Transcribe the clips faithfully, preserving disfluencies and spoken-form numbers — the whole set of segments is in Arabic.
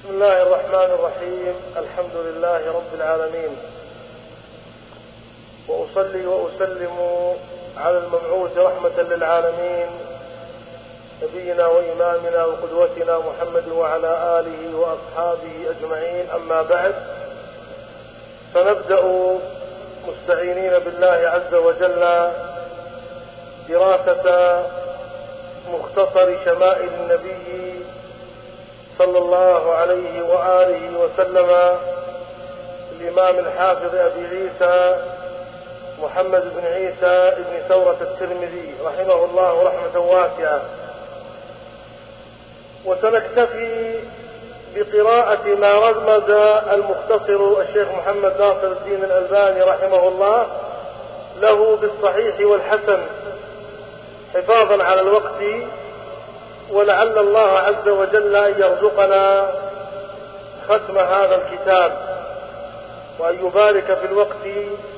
بسم الله الرحمن الرحيم. الحمد لله رب العالمين، وأصلي وأسلم على المبعوث رحمة للعالمين نبينا وإمامنا وقدوتنا محمد وعلى آله وأصحابه أجمعين. أما بعد، فنبدأ مستعينين بالله عز وجل دراسة مختصر شمائل النبي صلى الله عليه وآله وسلم الإمام الحافظ أبي عيسى محمد بن عيسى بن ثورة الترمذي رحمه الله رحمة واسعة. وسنكتفي بقراءة ما رمز المختصر الشيخ محمد ناصر الدين الألباني رحمه الله له بالصحيح والحسن حفاظا على الوقت، ولعل الله عز وجل أن يرزقنا ختم هذا الكتاب وأن يبارك في الوقت،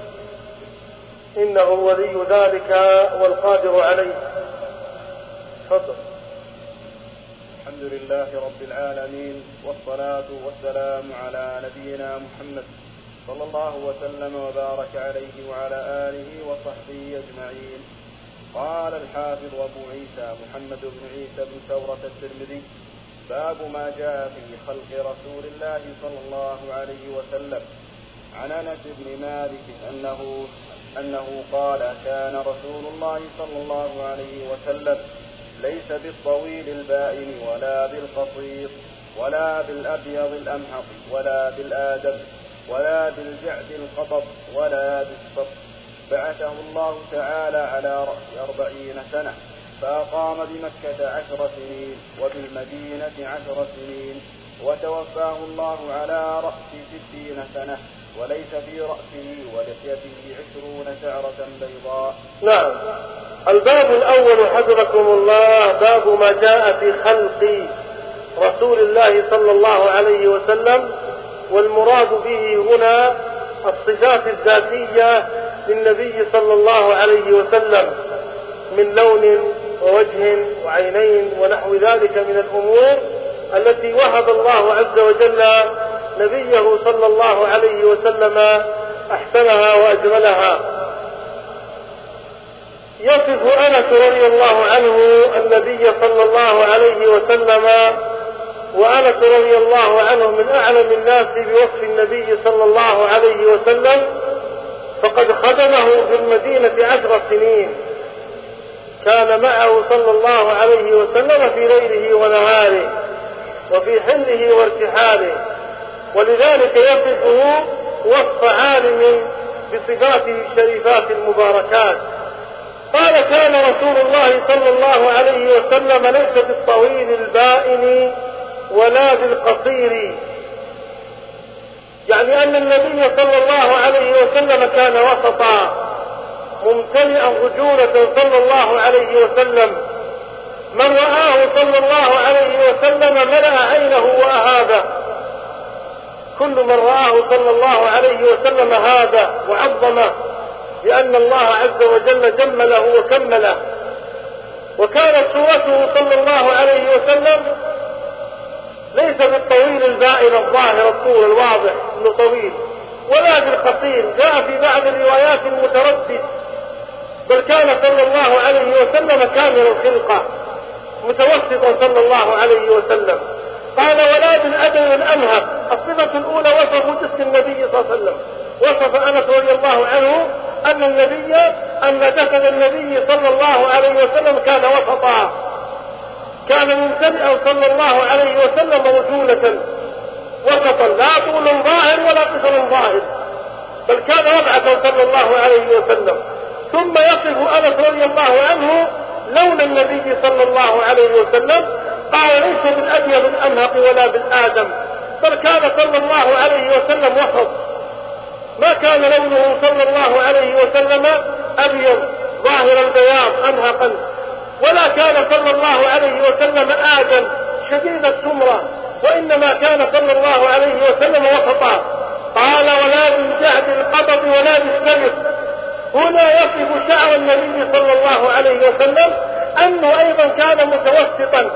إنه ولي ذلك والقادر عليه. تفضل. الحمد لله رب العالمين، والصلاة والسلام على نبينا محمد صلى الله وسلم وبارك عليه وعلى آله وصحبه أجمعين. قال الحافظ أبو عيسى محمد بن عيسى بن ثورة الترمذي: باب ما جاء في خلق رسول الله صلى الله عليه وسلم. عن أنس بن مالك أنه أنه قال: كان رسول الله صلى الله عليه وسلم ليس بالطويل البائن ولا بالقصير ولا بالأبيض الأمحق ولا بالآدم ولا بالجعد القطب ولا بالصف. بعثه الله تعالى على رأس أربعين سنة، فأقام بمكة عشر سنين وبالمدينة عشر سنين، وتوفاه الله على رأس ستين سنة، وليس في رأسه ولحيته عشرون شعرة بيضاء. نعم. الباب الأول حفظكم الله باب ما جاء في خلق رسول الله صلى الله عليه وسلم، والمراد به هنا الصفات الذاتية للنبي صلى الله عليه وسلم من لون ووجه وعينين ونحو ذلك من الأمور التي وهب الله عز وجل نبيه صلى الله عليه وسلم أحسنها وأجملها. يصف أنس رضي الله عنه النبي صلى الله عليه وسلم، وأنس رضي الله عنه من أعلم الناس بوصف النبي صلى الله عليه وسلم، فقد خدمه في المدينة عشر سنين، كان معه صلى الله عليه وسلم في ليله ونهاره وفي حله وارتحاله، ولذلك يصفه وصف عالم بصفاته الشريفات المباركات. قال: كان رسول الله صلى الله عليه وسلم ليس بالطويل البائن ولا بالقصير، يعني أن النبي صلى الله عليه وسلم كان وسطا ممتلئا رجولة صلى الله عليه وسلم. من رآه صلى الله عليه وسلم ملأ عينه وأهابه، كل من رآه صلى الله عليه وسلم هذا وعظمه، لأن الله عز وجل جمله وكمله. وكانت صورته صلى الله عليه وسلم ليس بالطويل البائن الظاهر الطول الواضح انه طويل، ولا بالقصير، جاء في بعض الروايات المتردد، بل كان صلى الله عليه وسلم كامل الخلقة متوسطا صلى الله عليه وسلم. قال: ولا بالأدم الأمهق. الصفة الأولى وصف جسم النبي صلى الله عليه وسلم، وصف أنس رضي الله عنه أن النبي أن جسد النبي صلى الله عليه وسلم كان وسطا، كان ممتلئا صلى الله عليه وسلم رجولة وسطا، لا طول ظاهر ولا قصر ظاهر، بل كان وضعة صلى الله عليه وسلم. ثم يصف أنس رضي الله عنه لون النبي صلى الله عليه وسلم، قال: ليس بالأبيض الأمهق ولا بالآدم، بل كان صلى الله عليه وسلم وسط، ما كان لونه صلى الله عليه وسلم أبيض ظاهر البياض أمهقا، ولا كان صلى الله عليه وسلم آدم شديد السمرة، وإنما كان صلى الله عليه وسلم وسطا. قال: ولا بالجعد القطب ولا بالسبط. هنا يصف شعر النبي صلى الله عليه وسلم أنه أيضا كان متوسطا،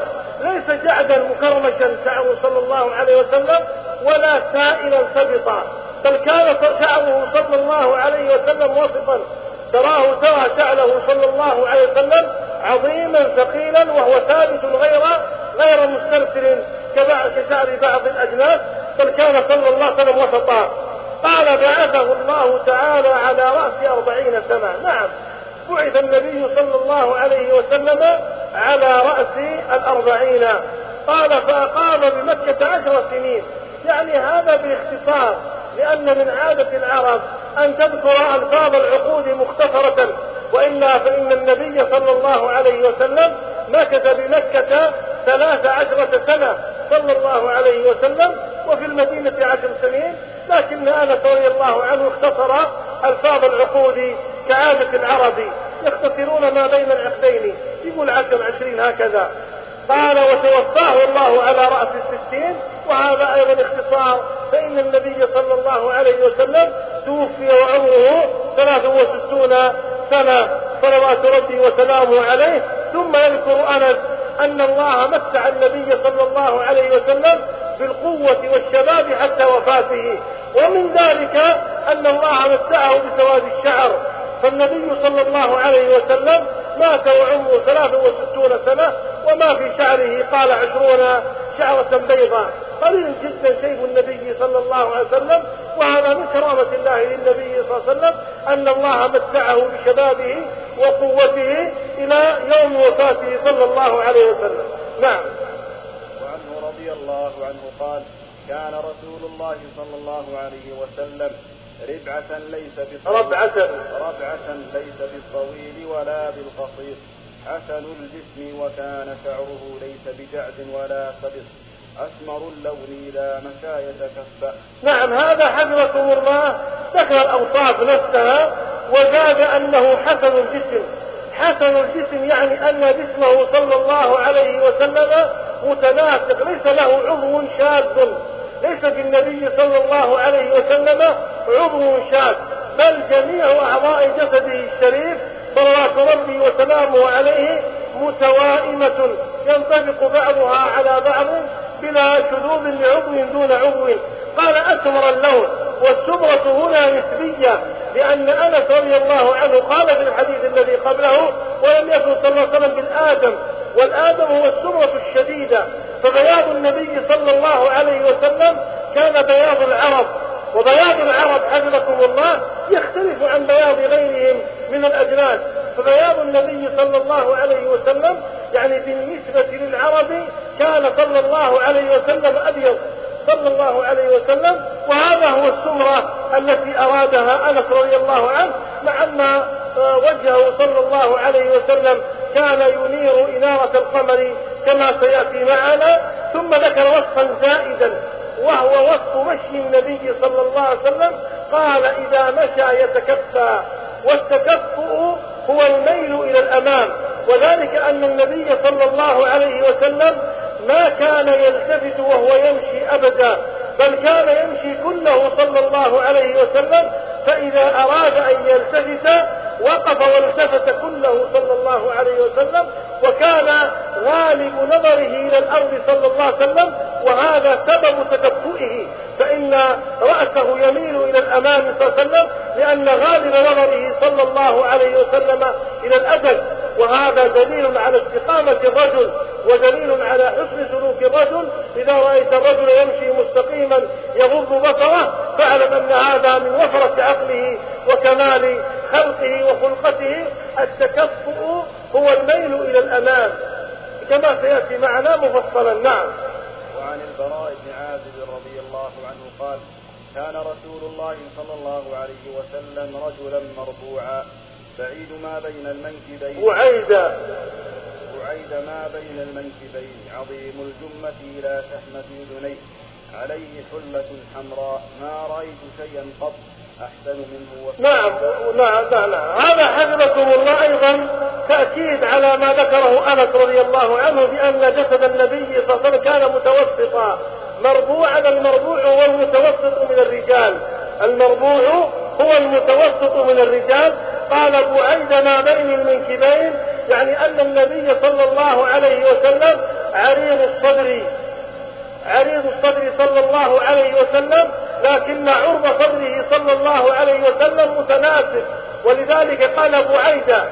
ليس جعدا مكرمشا شعره صلى الله عليه وسلم ولا سائلا سبطا، بل كان شعره صلى الله عليه وسلم وسطا، تراه ترى شعره صلى الله عليه وسلم عظيما ثقيلا وهو ثابت غير غير مسترسل كشعر بعض الأجناس، بل كان صلى الله عليه وسلم وسطا. قال بعثه الله تعالى على رأس أربعين سنة. نعم، بعث النبي صلى الله عليه وسلم على رأس الأربعين. قال فأقام بمكة عشر سنين، يعني هذا باختصار، لأن من عادة العرب أن تذكر ألفاظ العقود مختصرة، وإلا فإن النبي صلى الله عليه وسلم مكث بمكة ثلاث عشرة سنة صلى الله عليه وسلم، وفي المدينة عشر سنين، لكن أنس رضي الله عنه اختصر ألفاظ العقود كعادة العرب، يختصرون ما بين العقدين، يقول عشر عشرين هكذا. قال وتوفاه الله على رأس الستين، وهذا أيضا اختصار، فإن النبي صلى الله عليه وسلم توفي وعمره ثلاث وستون سنة صلوات ربي وسلامه عليه. ثم يذكر أنس أن الله متع النبي صلى الله عليه وسلم بالقوة والشباب حتى وفاته، ومن ذلك أن الله متعه بسواد الشعر، فالنبي صلى الله عليه وسلم مات وعمره ثلاث وستون سنة وما في شعره قال عشرون شعرة بيضاء، قليل جدا شيب النبي صلى الله عليه وسلم، وهذا من كرامة الله للنبي صلى الله عليه وسلم أن الله متعه بشبابه وقوته إلى يوم وفاته صلى الله عليه وسلم. نعم. وعنه رضي الله عنه قال كان رسول الله صلى الله عليه وسلم ربعة ليس بالطويل ربعة ربعة ليس بالطويل ولا بالقصير، حسن الجسم وكان شعره ليس بجعد ولا سبط، أسمر اللون إذا مشى يتكفأ. نعم، هذا حفظكم الله ذكر الأوصاف نفسها وزاد أنه حسن الجسم. حسن الجسم يعني أن جسمه صلى الله عليه وسلم متناسق، ليس له عضو شاذ، ليس في النبي صلى الله عليه وسلم عضو شاذ، بل جميع أعضاء جسده الشريف صلوات ربي وسلامه عليه متوائمة ينطبق بعضها على بعض بلا شذوذ لعضو دون عضو. قال أسمر اللون، والسمرة هنا نسبية، لأن أنس رضي الله عنه قال في الحديث الذي قبله ولم يكن صلى الله عليه وسلم بالآدم، والآدم هو السمرة الشديدة، فبياض النبي صلى الله عليه وسلم كان بياض العرب، وبياض العرب حفظكم الله يختلف عن بياض غيرهم من الأجناس، فبياض النبي صلى الله عليه وسلم يعني بالنسبة للعرب كان صلى الله عليه وسلم أبيض صلى الله عليه وسلم، وهذا هو السمرة التي أرادها أنس رضي الله عنه، مع أن وجهه صلى الله عليه وسلم كان ينير إنارة القمر كما سيأتي معنا. ثم ذكر وصفا زائدا وهو وصف مشي النبي صلى الله عليه وسلم، قال إذا مشى يتكفى، والتكفؤ هو الميل إلى الأمام، وذلك أن النبي صلى الله عليه وسلم ما كان يلتفت وهو يمشي أبدا، بل كان يمشي كله صلى الله عليه وسلم، فإذا أراد أن يلتفت وقف والتفت كله صلى الله عليه وسلم، وكان غالب نظره إلى الأرض صلى الله عليه وسلم، وهذا سبب تكفؤه، فإن رأسه يميل إلى الأمام صلى الله عليه وسلم لأن غالب نظره صلى الله عليه وسلم إلى الأبد، وهذا دليل على استقامة الرجل ودليل على حسن سلوك الرجل. إذا رأيت الرجل يمشي مستقيما يغض بصره فاعلم أن هذا من وفرة عقله وكمال خلقه وخلقته. التكفؤ هو الميل إلى الأمام كما سيأتي معنا مفصلا. نعم. وعن البراء بن عازب رضي الله عنه قال كان رسول الله صلى الله عليه وسلم رجلا مربوعا بعيد ما بين المنكبين بعيدا بعيد ما بين المنكبين عظيم الجمة إلى شحمة أذنيه عليه حلة حمراء ما رأيت شيئا قط أحسن منه. نعم نعم نعم, نعم. هذا حفظكم الله أيضا تأكيد على ما ذكره أنس رضي الله عنه بأن جسد النبي صلى الله عليه وسلم كان متوسطا مربوعا. المربوع هو المتوسط من الرجال، المربوع هو المتوسط من الرجال. قال بعيد ما بين المنكبين، يعني أن النبي صلى الله عليه وسلم عريض الصدر عريض الصدر صلى الله عليه وسلم، لكن عرض صدره صلى الله عليه وسلم متناسب، ولذلك قال أبو عيدة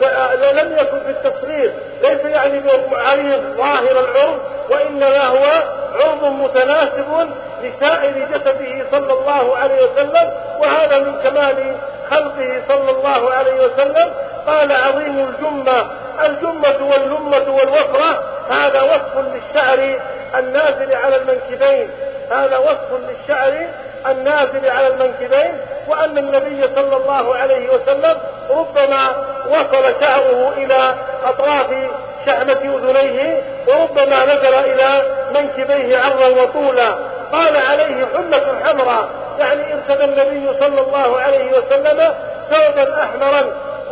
لم يكن في التصغير، ليس يعني عريض ظاهر العرض، وإنما هو عرض متناسب لسائر جسده صلى الله عليه وسلم، وهذا من كمال خلقه صلى الله عليه وسلم. قال عظيم الجمة، الجمة واللمة والوفرة، هذا وصف للشعر النازل على المنكبين، هذا وصف للشعر النازل على المنكبين، وأن النبي صلى الله عليه وسلم ربما وصل شعره إلى أطراف شحمة أذنيه، وربما نزل إلى منكبيه عرضا وطولا. قال عليه حلة حمراء، يعني ارتدى النبي صلى الله عليه وسلم ثوبا أحمرا،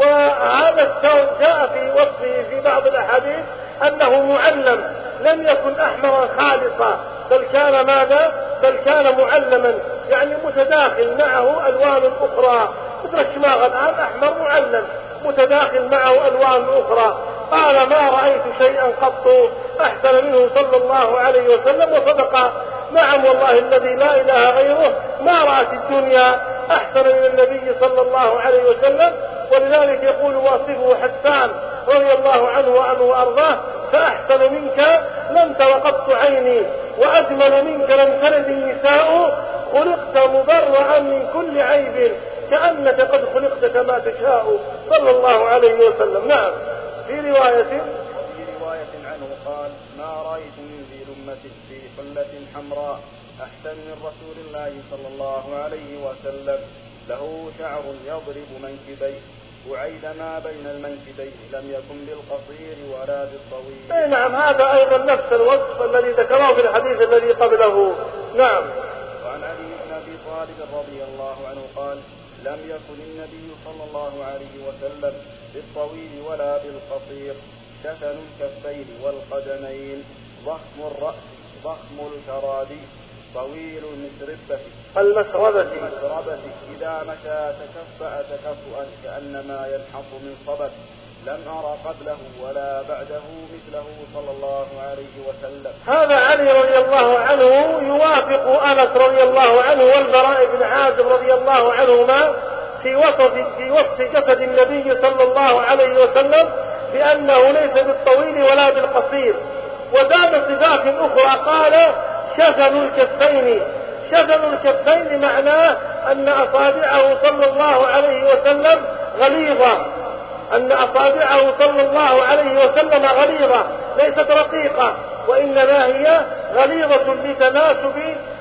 وهذا الثوب جاء في وصفه في بعض الأحاديث أنه معلم، لم يكن أحمرا خالصا، بل كان ماذا؟ بل كان معلما، يعني متداخل معه ألوان أخرى، مثل الشماغ الآن أحمر معلم متداخل معه ألوان أخرى. قال ما رأيت شيئا قط أحسن منه صلى الله عليه وسلم، وصدق. نعم والله الذي لا إله غيره، ما رأت الدنيا أحسن من النبي صلى الله عليه وسلم. ولذلك يقول واصفه حسان رضي الله عنه وعنه وأرضاه: فأحسن منك لم تر قط عيني، وأجمل منك لم تلد النساء، خلقت مبرأ من كل عيب، كأنك قد خلقت كما تشاء، صلى الله عليه وسلم. نعم. في رواية في رواية عنه قال: ما رأيت من ذي لمة في حلة حمراء أحسن من رسول الله صلى الله عليه وسلم، له شعر يضرب منكبيه، وعيد ما بين المنكبين، لم يكن بالقصير ولا بالطويل. اي نعم، هذا ايضا نفس الوصف الذي ذكره في الحديث الذي قبله. نعم. وعن علي بن ابي طالب رضي الله عنه قال: لم يكن النبي صلى الله عليه وسلم بالطويل ولا بالقصير، شفن الكفين والقدمين، ضخم الرأس، ضخم الكراديس، طويل المسربة المسربة المسربة إذا مشى تكفأ تكفؤا كأنما ينحط من صبت، لم أرى قبله ولا بعده مثله صلى الله عليه وسلم. هذا علي رضي الله عنه يوافق أنس رضي الله عنه والبراء بن عازب رضي الله عنهما في وصف في وصف جسد النبي صلى الله عليه وسلم بأنه ليس بالطويل ولا بالقصير. وزاد صفات أخرى، قال: شفن الكفين. شفن الكفين معناه أن أصابعه صلى الله عليه وسلم غليظة، أن أصابعه صلى الله عليه وسلم غليظة، ليست رقيقة، وإنما هي غليظة لتناسب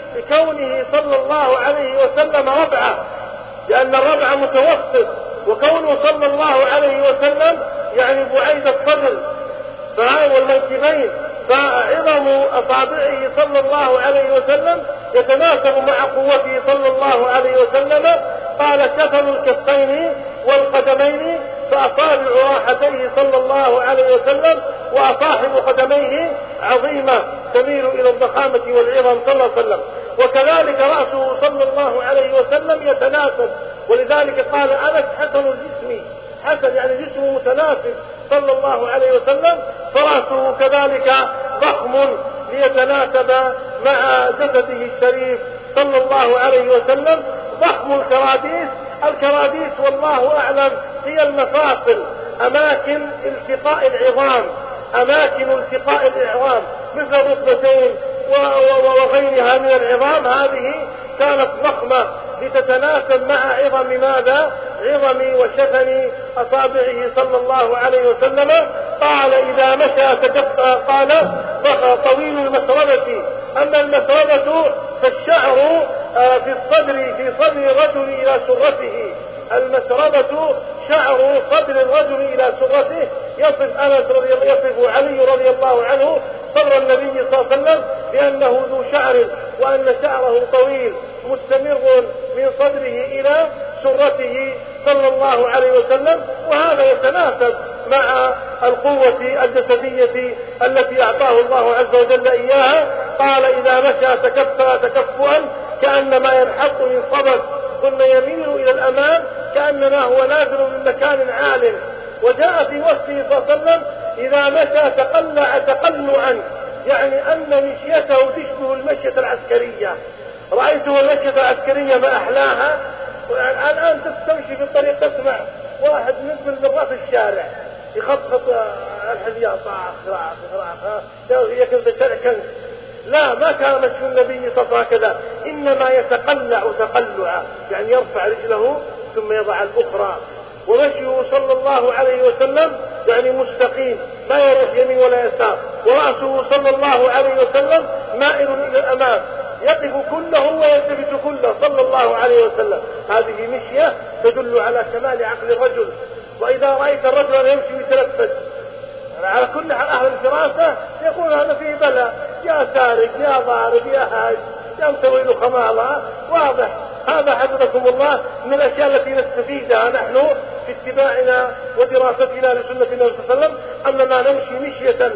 بكونه صلى الله عليه وسلم ربعة، لأن الربع متوسط، وكونه صلى الله عليه وسلم يعني بعيد الصدر والمنكبين، فعظم أصابعه صلى الله عليه وسلم يتناسب مع قوته صلى الله عليه وسلم. قال: شفن الكفين والقدمين، فأصابع راحتيه صلى الله عليه وسلم وأصاحب قدميه عظيمة تميل إلى الضخامة والعظم صلى الله عليه وسلم. وكذلك رأسه صلى الله عليه وسلم يتناسب، ولذلك قال أنس: حسن الجسم، حسن يعني جسمه متناسب صلى الله عليه وسلم، فرأسه كذلك ضخم ليتناسب مع جسده الشريف صلى الله عليه وسلم. ضخم الكراديس، الكراديس والله أعلم هي المفاصل، أماكن التقاء العظام، أماكن التقاء العظام مثل الركبتين وغيرها من العظام، هذه كانت ضخمة لتتناسب مع عظم ماذا؟ عظم وشفن أصابعه صلى الله عليه وسلم. قال: إذا مشى تكفأ، قال: طويل المسربة. أما المسربة فالشعر في الصدر، في صدر الرجل إلى سرته، المسربة شعر صدر الرجل إلى سرته. يصف أنس رضي الله يصف علي رضي الله عنه صدر النبي صلى الله عليه وسلم بأنه ذو شعر، وأن شعره طويل مستمر من صدره إلى سرته صلى الله عليه وسلم، وهذا يتناسب مع القوة الجسدية التي أعطاه الله عز وجل إياها. قال: إذا مشى تكفأ تكفؤا كأنما ينحط من صبت، ثم يميل إلى الأمام كأنما هو نازل من مكان عال. وجاء في وصفه صلى الله عليه وسلم: إذا مشى تقلع تقلعا، يعني أن مشيته تشبه المشية العسكرية. رأيته المشية العسكرية ما أحلاها. الآن تمشي في الطريق تسمع واحد نزل من راس الشارع يخطط الحذيان طاعة خراعة خراعة هي كذا شارع كنز. لا، ما كان مشي النبي صلى الله عليه وسلم كذا، إنما يتقلع تقلعا، يعني يرفع رجله ثم يضع الأخرى. ومشيه صلى الله عليه وسلم يعني مستقيم، لا يروح يمين ولا يسار، ورأسه صلى الله عليه وسلم مائل إلى الأمام، يقف كله ويلتفت كله صلى الله عليه وسلم. هذه مشية تدل على كمال عقل الرجل. وإذا رأيت الرجل يمشي يتلفت على كل أهل الفراسة يقول هذا فيه بلاء، يا سارق يا ضارب يا هاج يا مسوي له خمالة. واضح هذا حفظكم الله من الأشياء التي نستفيدها نحن في اتباعنا ودراستنا لسنة النبي صلى الله عليه وسلم، أننا نمشي مشية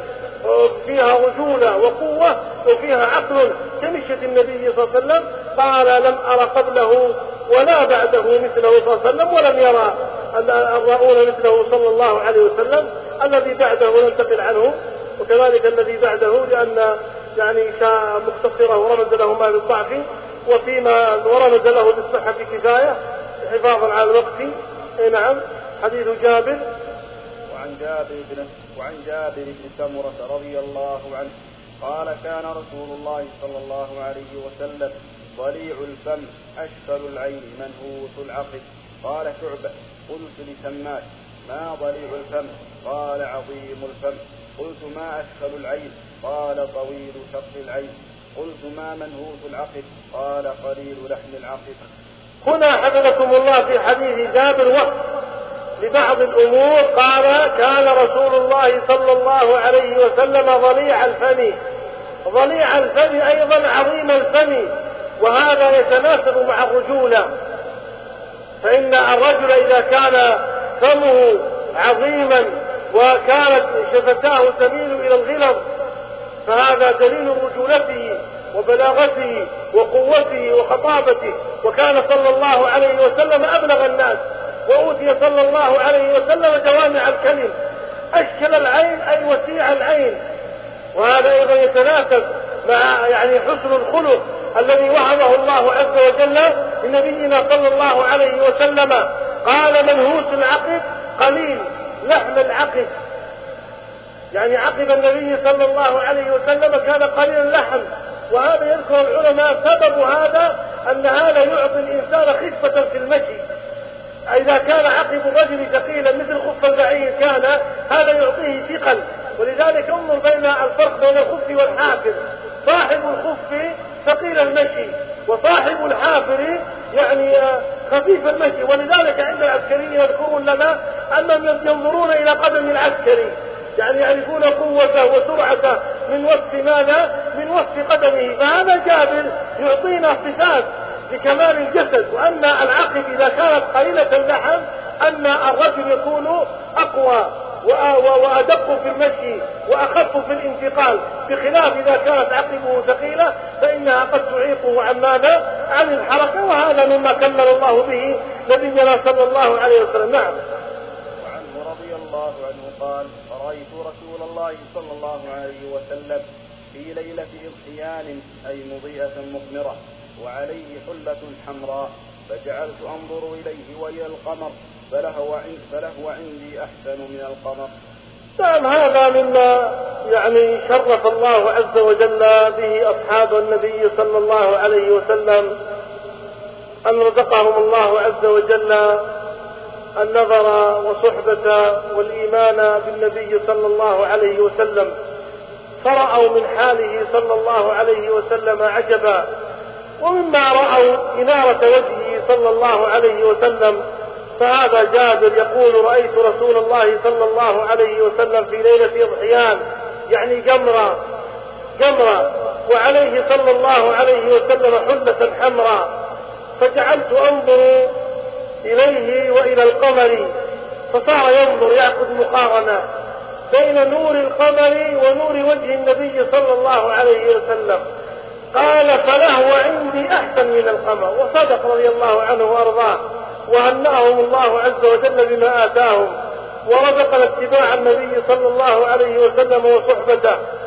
فيها رجولة وقوة وفيها عقل كمشية النبي صلى الله عليه وسلم. قال لم أرى قبله ولا بعده مثله صلى الله عليه وسلم، ولم يرى الراؤون مثله صلى الله عليه وسلم. الذي بعده ننتقل عنه، وكذلك الذي بعده، لأن يعني شاء مختصرة ورمز له ما بالضعف، وفيما ورمز له بالصحة كفاية حفاظا على الوقت. نعم. حديث جابر. وعن جابر بن وعن جابر بن سمرة رضي الله عنه قال كان رسول الله صلى الله عليه وسلم ضليع الفم أشكل العين منهوس العقل. قال شعبة قلت لسماك ما ضليع الفم؟ قال عظيم الفم. قلت ما أشكل العين؟ قال طويل شق العين. قلت ما منهوس العقل؟ قال قليل لحم العقل. هنا حفظكم الله في حديث جابر وقت لبعض الأمور. قال كان رسول الله صلى الله عليه وسلم ضليع الفم. ضليع الفم أيضا عظيم الفم، وهذا يتناسب مع الرجولة. فإن الرجل إذا كان فمه عظيما وكانت شفتاه تميل إلى الغلظ فهذا دليل رجولته وبلاغته وقوته وخطابته. وكان صلى الله عليه وسلم أبلغ الناس، وأوتي صلى الله عليه وسلم جوامع الكلم. أشكل العين أي وسيع العين، وهذا أيضا يتناسب مع يعني حسن الخلق الذي وهبه الله عز وجل لنبينا صلى الله عليه وسلم. قال منهوس العقب قليل لحم العقب، يعني عقب النبي صلى الله عليه وسلم كان قليل اللحم. وهذا يذكر العلماء سبب هذا أن هذا يعطي الإنسان خفة في المشي. إذا كان عقب الرجل ثقيلا مثل خف البعير كان هذا يعطيه ثقل. ولذلك انظر بين الفرق بين الخف والحافر. صاحب الخف ثقيل المشي وصاحب الحافر يعني خفيف المشي. ولذلك عند العسكريين يذكرون لنا أنهم ينظرون إلى قدم العسكري، يعني يعرفون قوته وسرعته من وصف ماذا؟ من وصف قدمه. فهذا جابر يعطينا صفات لكمال الجسد، وأن العقب إذا كانت قليلة اللحم أن الرجل يكون أقوى وأدق في المشي وأخف في الانتقال، بخلاف إذا كانت عقبه ثقيلة فإنها قد تعيقه عن ماذا؟ عن الحركة. وهذا مما كمل الله به نبينا صلى الله عليه وسلم. نعم. وعنه رضي الله عنه قال رأيت رسول الله صلى الله عليه وسلم في ليلة إضحيان أي مضيئة مقمرة وعليه حلة حمراء، فجعلت أنظر إليه وإلى القمر فلهو, فلهو عندي أحسن من القمر. نعم. هذا مما يعني شرف الله عز وجل به أصحاب النبي صلى الله عليه وسلم، أن رزقهم الله عز وجل النظر وصحبة والإيمان بالنبي صلى الله عليه وسلم، فرأوا من حاله صلى الله عليه وسلم عجبا. ومما رأوا إنارة وجهه صلى الله عليه وسلم، فهذا جابر يقول رأيت رسول الله صلى الله عليه وسلم في ليلة إضحيان يعني جمرة جمرة وعليه صلى الله عليه وسلم حلة حمراء، فجعلت أنظر إليه وإلى القمر، فصار ينظر يأخذ مقارنة بين نور القمر ونور وجه النبي صلى الله عليه وسلم. قال فلهو عندي أحسن من القمر. وصدق رضي الله عنه وأرضاه، وهنأهم الله عز وجل بما آتاهم، ورزقنا اتباع النبي صلى الله عليه وسلم وصحبته.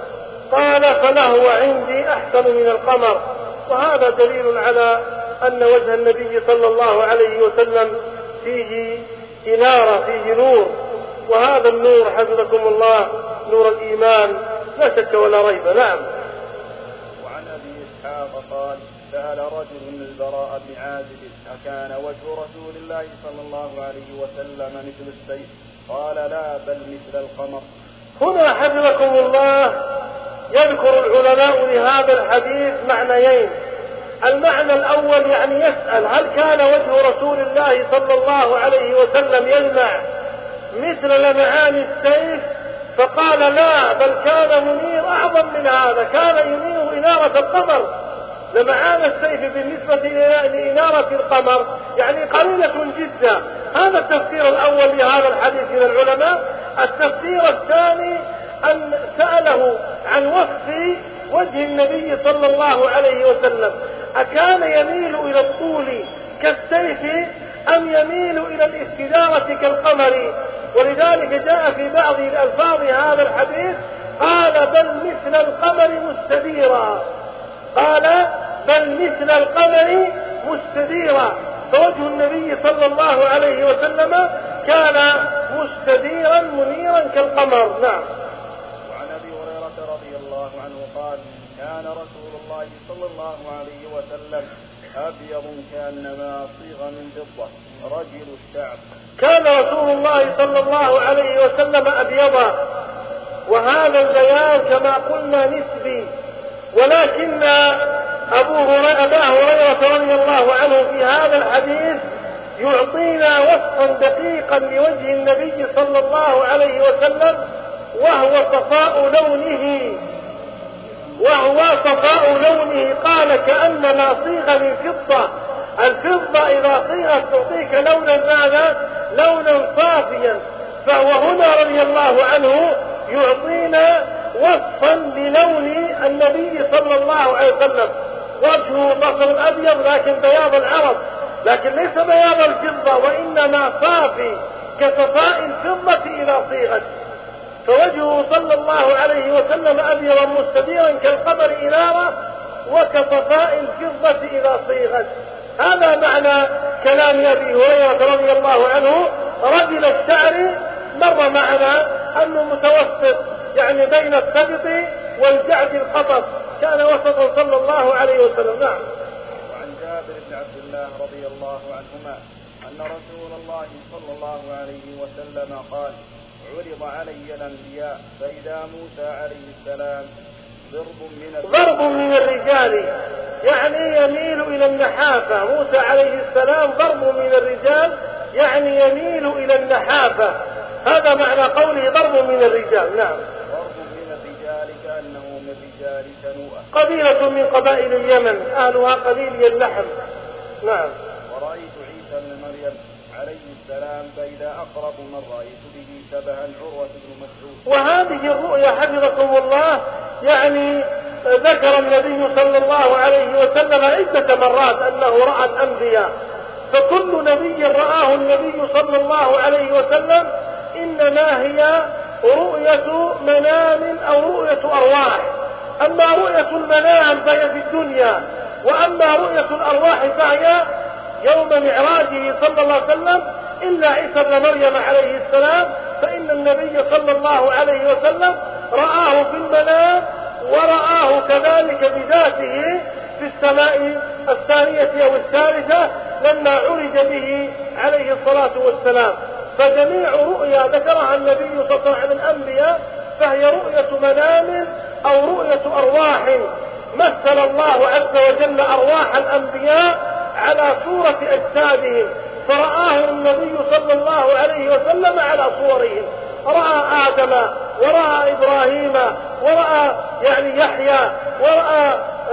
قال فلهو عندي أحسن من القمر. وهذا دليل على أن وجه النبي صلى الله عليه وسلم فيه إنارة، فيه نور، وهذا النور حفظكم الله نور الإيمان لا شك ولا ريب. نعم. وعن أبي إسحاق قال سأل رجل البراء بن عازب أكان وجه رسول الله صلى الله عليه وسلم مثل السيف؟ قال لا بل مثل القمر. هنا حفظكم الله يذكر العلماء لهذا الحديث معنيين. المعنى الأول يعني يسأل هل كان وجه رسول الله صلى الله عليه وسلم يلمع مثل لمعان السيف؟ فقال لا بل كان منير أعظم من هذا، كان ينير إنارة القمر. لمعان السيف بالنسبة لإنارة القمر يعني قليلة جدا. هذا التفسير الأول لهذا الحديث من العلماء. التفسير الثاني أن سأله عن وصف وجه النبي صلى الله عليه وسلم، أكان يميل إلى الطول كالسيف أم يميل إلى الاستدارة كالقمر؟ ولذلك جاء في بعض الألفاظ هذا الحديث قال بل مثل القمر مستديرا، قال بل مثل القمر مستديرا. فوجه النبي صلى الله عليه وسلم كان مستديرا منيرا كالقمر. نعم. وعن أبي هريرة رضي الله عنه قال كان رسول الله صلى الله عليه وسلم أبيض كأنما صيغ من فضة رجل الشعب. كان رسول الله صلى الله عليه وسلم أبيضا، وهذا البيان كما قلنا نسبي، ولكن أبو هريرة رضي الله عنه في هذا الحديث يعطينا وصفا دقيقا لوجه النبي صلى الله عليه وسلم، وهو صفاء لونه وهو صفاء لونه قال كأنما صيغ من فضة. الفضة إذا صيغت تعطيك لونا ماذا؟ لونا صافيا. فهو هنا رضي الله عنه يعطينا وصفا للون النبي صلى الله عليه وسلم. وجهه بصر أبيض لكن بياض العرب، لكن ليس بياض الفضة وإنما صافي كصفاء الفضة إذا صيغت. فوجهه صلى الله عليه وسلم أبيضا مستديرا كالقمر إنارة وكصفاء الفضة إذا صيغت. هذا معنى كلام أبي هريرة رضي الله عنه. رجل الشعر مر معنا أنه متوسط يعني بين السبط والجعد الخطب، كان وسطا صلى الله عليه وسلم. نعم. وعن جابر بن عبد الله رضي الله عنهما أن رسول الله صلى الله عليه وسلم قال عرض علي الأنبياء فإذا موسى عليه السلام ضرب من ضرب من الرجال يعني يميل إلى النحافة. موسى عليه السلام ضرب من الرجال يعني يميل إلى النحافة. هذا معنى قوله ضرب من الرجال. نعم. ضرب من الرجال كأنه من رجال تنوءة، قبيلة من قبائل اليمن أهلها قليل اللحم. نعم. ورأيت عيسى بن مريم عليه السلام فإذا أقرب من رأيت به شبها عروة بن مسعود. وهذه الرؤيا حفظكم الله يعني ذكر النبي صلى الله عليه وسلم عدة مرات أنه رأى الأنبياء، فكل نبي رآه النبي صلى الله عليه وسلم إنما هي رؤية منام أو رؤية أرواح. أما رؤية المنام فهي في الدنيا، وأما رؤية الأرواح فهي يوم معراجه صلى الله عليه وسلم. إلا عيسى بن مريم عليه السلام فإن النبي صلى الله عليه وسلم رآه في المنام ورآه كذلك بذاته في السماء الثانية أو الثالثة لما عرج به عليه الصلاة والسلام. فجميع رؤيا ذكرها النبي صلى الله عليه وسلم عن الأنبياء فهي رؤية منام أو رؤية أرواح. مثل الله عز وجل أرواح الأنبياء على صورة أجسادهم، فرآه النبي صلى الله عليه وسلم على صورهم. رأى آدم ورأى إبراهيم ورأى يعني يحيى ورأى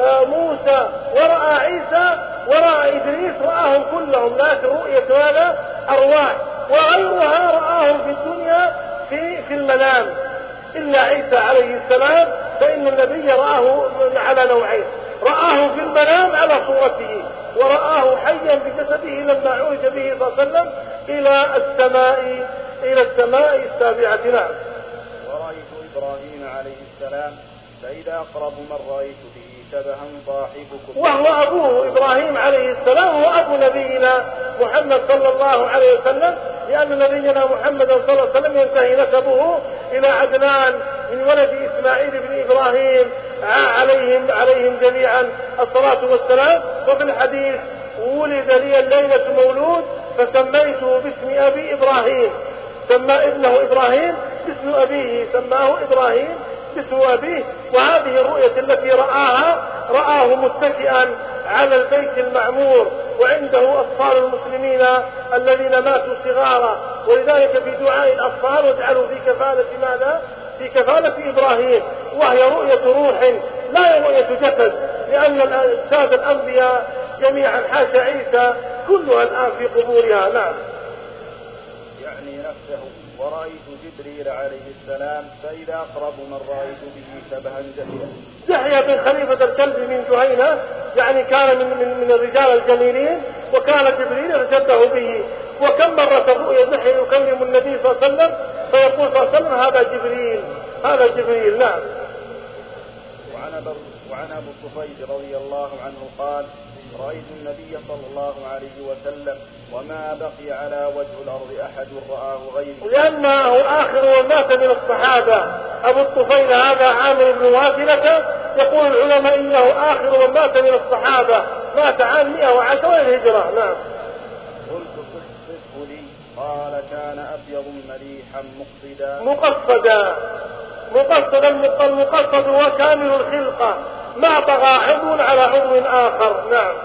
موسى ورأى عيسى ورأى إدريس، رآهم كلهم، لكن رؤية هذا أرواح. وغيرها رآهم في الدنيا في في المنام، إلا عيسى عليه السلام فإن النبي رآه على نوعين: رآه في المنام على صورته، ورآه حيا بجسده لما عرج به صلى الله عليه وسلم إلى السماء إلى السماء السابعة. نعم. ورأيت إبراهيم عليه السلام فإذا أقرب من رأيت به شبها صاحبكم. وهو أبوه إبراهيم عليه السلام هو أبو نبينا محمد صلى الله عليه وسلم، لأن نبينا محمد صلى الله عليه وسلم ينتهي نسبه إلى عدنان من ولد إسماعيل بن إبراهيم عليهم عليهم جميعا الصلاة والسلام. وفي الحديث ولد لي الليلة مولود فسميته باسم أبي إبراهيم، سمى ابنه إبراهيم باسم أبيه، سماه إبراهيم باسم أبيه. وهذه الرؤية التي رآها رآه متكئا على البيت المعمور وعنده أطفال المسلمين الذين ماتوا صغارا، ولذلك في دعاء الأطفال واجعلوا في كفالة ماذا؟ في كفالة إبراهيم. وهي رؤية روح لا رؤية جسد، لأن السادة الأنبياء جميعا حاشا عيسى كلها الآن في قبورها. نعم. يعني نفسه. ورأيت جبريل عليه السلام فإذا أقرب من رأيت به شبها جحيا. جحيا بن خليفة الكلب من جهينة، يعني كان من, من, من الرجال الجميلين، وكان جبريل ارتده به. وكم مرة الرؤيا جحيا يكلم النبي صلى الله عليه وسلم فيقول صلى الله عليه وسلم هذا جبريل هذا جبريل. نعم. وعن أبو وعن أبو الطفيل رضي الله عنه قال: رأيت النبي صلى الله عليه وسلم وما بقي على وجه الأرض أحد رآه غيري. لأنه آخر ومات من الصحابة. أبو الطفيل هذا عامر بن واثلة، يقول العلماء إنه آخر ومات من الصحابة، مات عام مئة وعشرة الهجرة. نعم. قلت صفه لي، قال: كان أبيض مليحا مقصدا مقصدا مقصدا المقصد هو كامل الخلقة، ما طغى عضو على عضو آخر. نعم.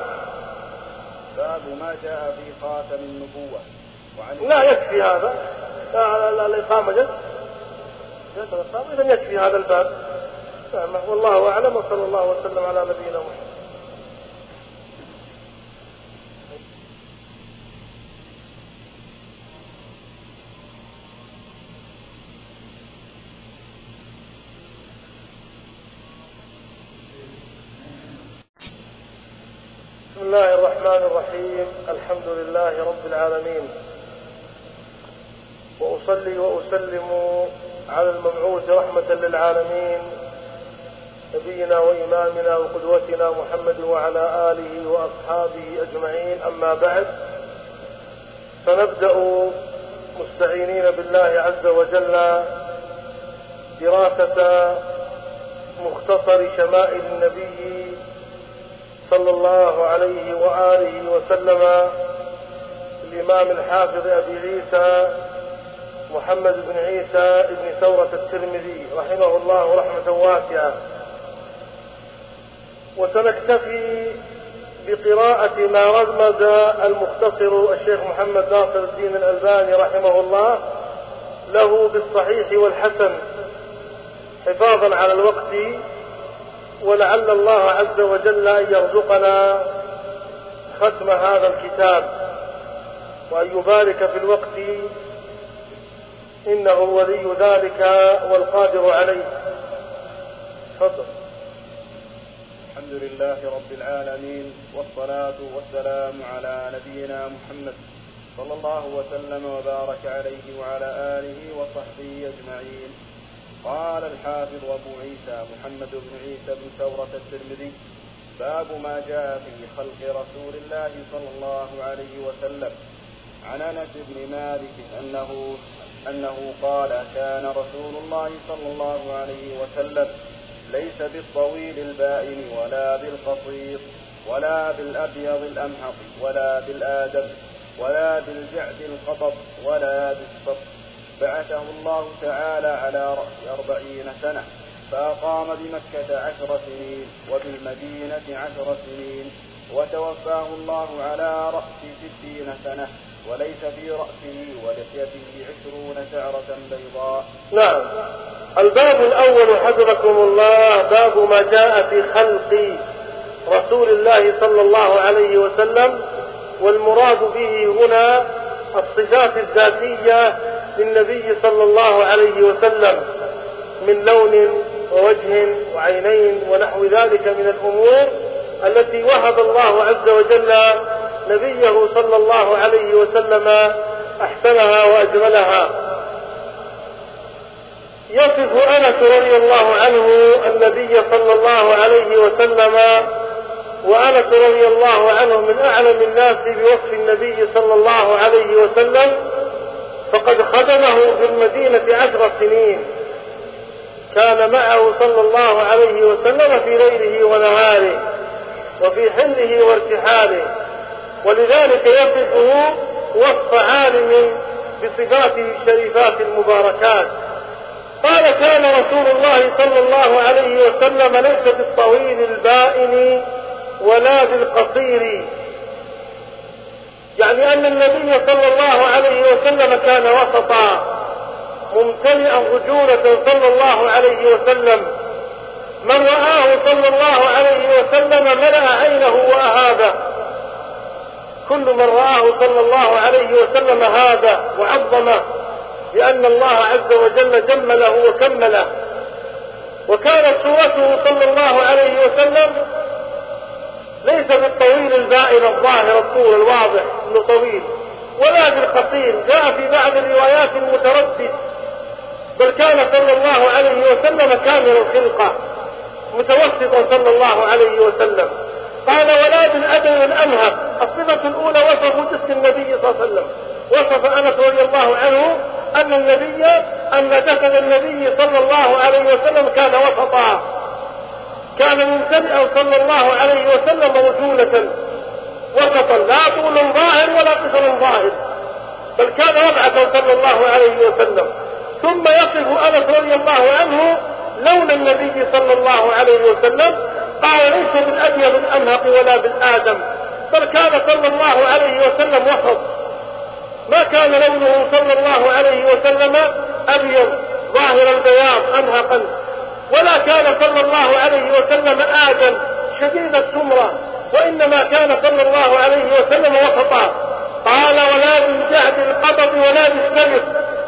باب ما جاء في خاتم النبوة. وعن لا يكفي هذا، لا لا الإقامة جد إذا يكفي هذا الباب. نعم. والله أعلم، وصلى الله وسلم على نبينا محمد. بسم الله الرحمن الرحيم. الحمد لله رب العالمين، وأصلي وأسلم على المبعوث رحمة للعالمين نبينا وإمامنا وقدوتنا محمد وعلى آله وأصحابه أجمعين. أما بعد، فنبدأ مستعينين بالله عز وجل دراسة مختصر شمائل النبي صلى الله عليه وآله وسلم الإمام الحافظ أبي عيسى محمد بن عيسى بن ثورة الترمذي رحمه الله رحمة واسعة. وسنكتفي بقراءة ما رمز المختصر الشيخ محمد ناصر الدين الألباني رحمه الله له بالصحيح والحسن حفاظا على الوقت، ولعل الله عز وجل أن يرزقنا ختم هذا الكتاب وأن يبارك في الوقت، إنه ولي ذلك والقادر عليه. تفضل. الحمد لله رب العالمين، والصلاة والسلام على نبينا محمد صلى الله وسلم وبارك عليه وعلى آله وصحبه أجمعين. قال الحافظ أبو عيسى محمد بن عيسى بن ثورة الترمذي: باب ما جاء في خلق رسول الله صلى الله عليه وسلم. عن أنس بن مالك أنه أنه قال: كان رسول الله صلى الله عليه وسلم ليس بالطويل البائن ولا بالقصير ولا بالأبيض الأمحق ولا بالآدم ولا بالجعد القطب ولا بالصف. بعثه الله تعالى على رأس أربعين سنة، فأقام بمكة عشر سنين وبالمدينة عشر سنين، وتوفاه الله على رأس ستين سنة، وليس في رأسه ولحيته عشرون شعرة بيضاء. نعم. الباب الأول حفظكم الله باب ما جاء في خلق رسول الله صلى الله عليه وسلم، والمراد به هنا الصفات الذاتية للنبي صلى الله عليه وسلم من لون ووجه وعينين ونحو ذلك من الأمور التي وهب الله عز وجل نبيه صلى الله عليه وسلم أحسنها وأجملها. يصف أنس رضي الله عنه النبي صلى الله عليه وسلم، وأنس رضي الله عنه من أعلم الناس بوصف النبي صلى الله عليه وسلم، فقد خدمه في المدينة عشر سنين، كان معه صلى الله عليه وسلم في ليله ونهاره وفي حله وارتحاله، ولذلك يصفه وصف عالم بصفاته الشريفات المباركات. قال: كان رسول الله صلى الله عليه وسلم ليس بالطويل البائن ولا بالقصير، يعني أن النبي صلى الله عليه وسلم كان وسطا ممتلئا رجولة صلى الله عليه وسلم، من رآه صلى الله عليه وسلم ملأ عينه وأهابه، كل من رآه صلى الله عليه وسلم هذا وعظمه، لأن الله عز وجل جمله وكمله. وكانت صورته صلى الله عليه وسلم ليس بالطويل البائن الظاهر الطول الواضح انه طويل، ولا بالقصير، جاء في بعض الروايات المتردد، بل كان صلى الله عليه وسلم كامل الخلقة متوسطا صلى الله عليه وسلم. قال: ولا بالأدم الأمهق. الصفة الأولى وصف جسم النبي صلى الله عليه وسلم، وصف أنس رضي الله عنه أن النبي أن جسد النبي صلى الله عليه وسلم كان وسطا، كان ممتلئا صلى الله عليه وسلم رجولة وسطا، لا طول ظاهر ولا قصر ظاهر، بل كان وضعة صلى الله عليه وسلم. ثم يصف أنس رضي الله عنه لون النبي صلى الله عليه وسلم، قال: ليس بالأبيض الأمهق ولا بالآدم، بل كان صلى الله عليه وسلم وسط، ما كان لونه صلى الله عليه وسلم أبيض ظاهر البياض أمهقا، ولا كان صلى الله عليه وسلم آدم شديد السمرة، وإنما كان صلى الله عليه وسلم وسطا. قال: ولا بالجهد القبض ولا بالسبط.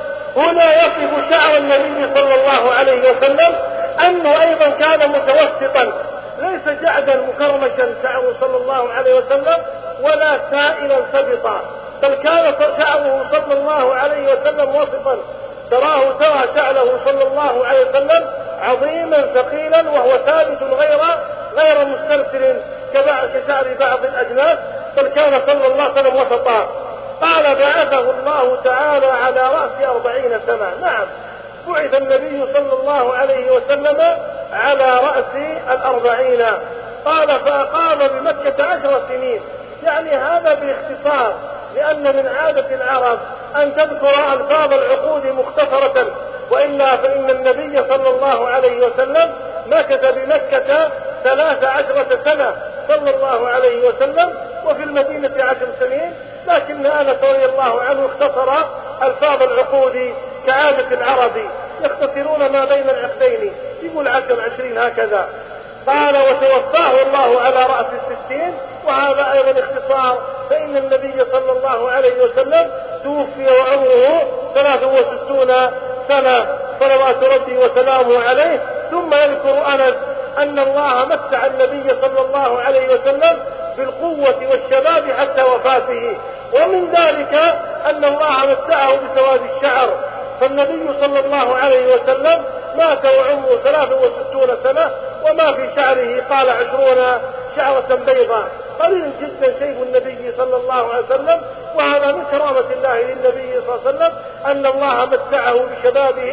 هنا يصف شعر النبي صلى الله عليه وسلم أنه أيضا كان متوسطا، ليس جعدا مكرمشا شعره صلى الله عليه وسلم ولا سائلا سبطا، بل كان شعره صلى الله عليه وسلم وسطا، تراه ترى شعره صلى الله عليه وسلم عظيما ثقيلا وهو ثابت غير غير مسترسل كشعر بعض الأجناس، بل كان صلى الله عليه وسلم وسطا. قال: بعثه الله تعالى على رأس أربعين سنة. نعم، بعث النبي صلى الله عليه وسلم على رأس الأربعين. قال: فأقام بمكة عشر سنين، يعني هذا باختصار، لأن من عادة العرب أن تذكر ألفاظ العقود مختصرة، وإلا فإن النبي صلى الله عليه وسلم مكث بمكة ثلاث عشرة سنة صلى الله عليه وسلم، وفي المدينة عشر سنين، لكن أنس رضي الله عنه اختصر ألفاظ العقود كعادة العرب، يختصرون ما بين العقدين، يقول عشر عشرين هكذا. قال: وتوفاه الله على رأس الستين، وهذا أيضا اختصار، فإن النبي صلى الله عليه وسلم توفي وعمره ثلاث وستون سنة صلوات ربي وسلامه عليه. ثم يذكر أنس أن الله متع النبي صلى الله عليه وسلم بالقوة والشباب حتى وفاته، ومن ذلك أن الله متعه بسواد الشعر، فالنبي صلى الله عليه وسلم مات وعمره ثلاث وستون سنة وما في شعره قال عشرون شعرة بيضاء، قليل جدا شيب النبي صلى الله عليه وسلم، وهذا من كرامة الله للنبي صلى الله عليه وسلم أن الله متعه بشبابه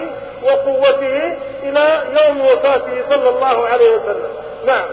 وقوته إلى يوم وفاته صلى الله عليه وسلم. نعم.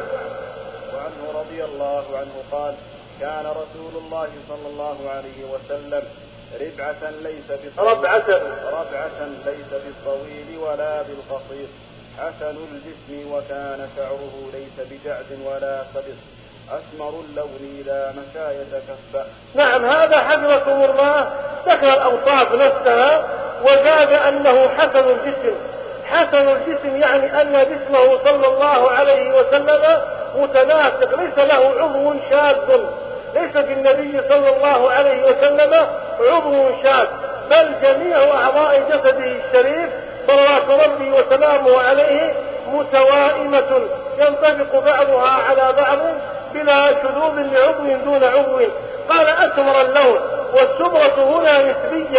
وعنه رضي الله عنه قال: كان رسول الله صلى الله عليه وسلم ربعة ليس بالطويل ربعة ربعة ليس بالطويل ولا بالقصير، حسن الجسم، وكان شعره ليس بجعد ولا سبط، أسمر اللون لا مشاية كفه. نعم، هذا حفظكم الله ذكر الأوصاف نفسها، وزاد أنه حسن الجسم. حسن الجسم يعني أن جسمه صلى الله عليه وسلم متناسق، ليس له عضو شاذ، ليس في النبي صلى الله عليه وسلم عضو شاذ، بل جميع أعضاء جسده الشريف صلوات ربي وسلامه عليه متوائمة، ينطبق بعضها على بعض بلا شذوذ لعضو دون عضو. قال: أسمر اللون، والسمرة هنا نسبية،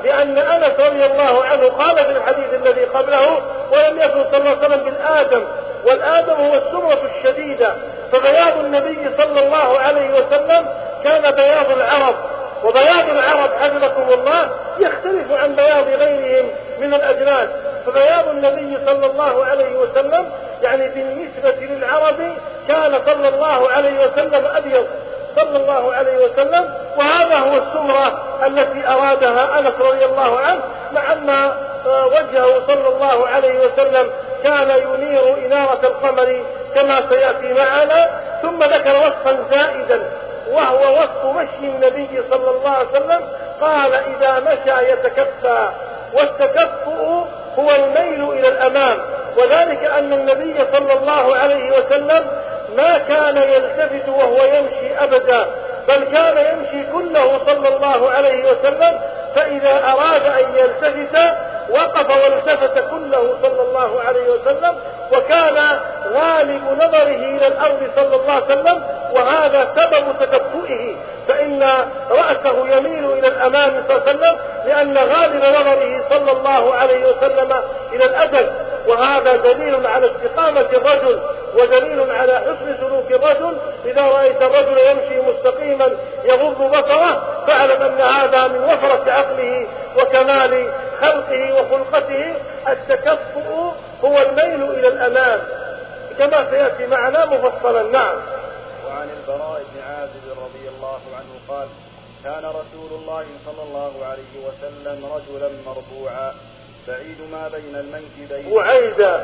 لأن أنس رضي الله عنه قال في الحديث الذي قبله: ولم يكن صلى الله عليه وسلم بالآدم، والآدم هو السمرة الشديدة. فبياض النبي صلى الله عليه وسلم كان بياض العرب، وبياض العرب حفظكم الله يختلف عن بياض غيرهم من الأجناس. فبياض النبي صلى الله عليه وسلم يعني بالنسبة للعرب كان صلى الله عليه وسلم أبيض صلى الله عليه وسلم، وهذا هو السمرة التي أرادها أنس رضي الله عنه، مع أن وجهه صلى الله عليه وسلم كان ينير إنارة القمر كما سيأتي معنا. ثم ذكر وصفا زائدا وهو وصف مشي النبي صلى الله عليه وسلم، قال: إذا مشى يتكفى، والتكفؤ هو الميل إلى الأمام، وذلك أن النبي صلى الله عليه وسلم ما كان يلتفت وهو يمشي أبدا، بل كان يمشي كله صلى الله عليه وسلم، فإذا أراد أن يلتفت وقف والتفت كله صلى الله عليه وسلم، وكان غالب نظره إلى الأرض صلى الله عليه وسلم، وهذا سبب تكفؤه، فإن رأسه يميل إلى الأمام صلى الله عليه وسلم لأن غالب نظره صلى الله عليه وسلم إلى الأبد، وهذا دليل على استقامة الرجل ودليل على حسن سلوك الرجل. إذا رأيت الرجل يمشي مستقيما يغض بصره فاعلم أن هذا من وفرة عقله وكمال خلقه وخلقته. التكفؤ هو الميل إلى الأمام كما سيأتي معنا مفصلا. نعم. وعن البراء بن عازب رضي الله عنه قال: كان رسول الله صلى الله عليه وسلم رجلا مربوعا بعيد ما بين المنكبين بعيدا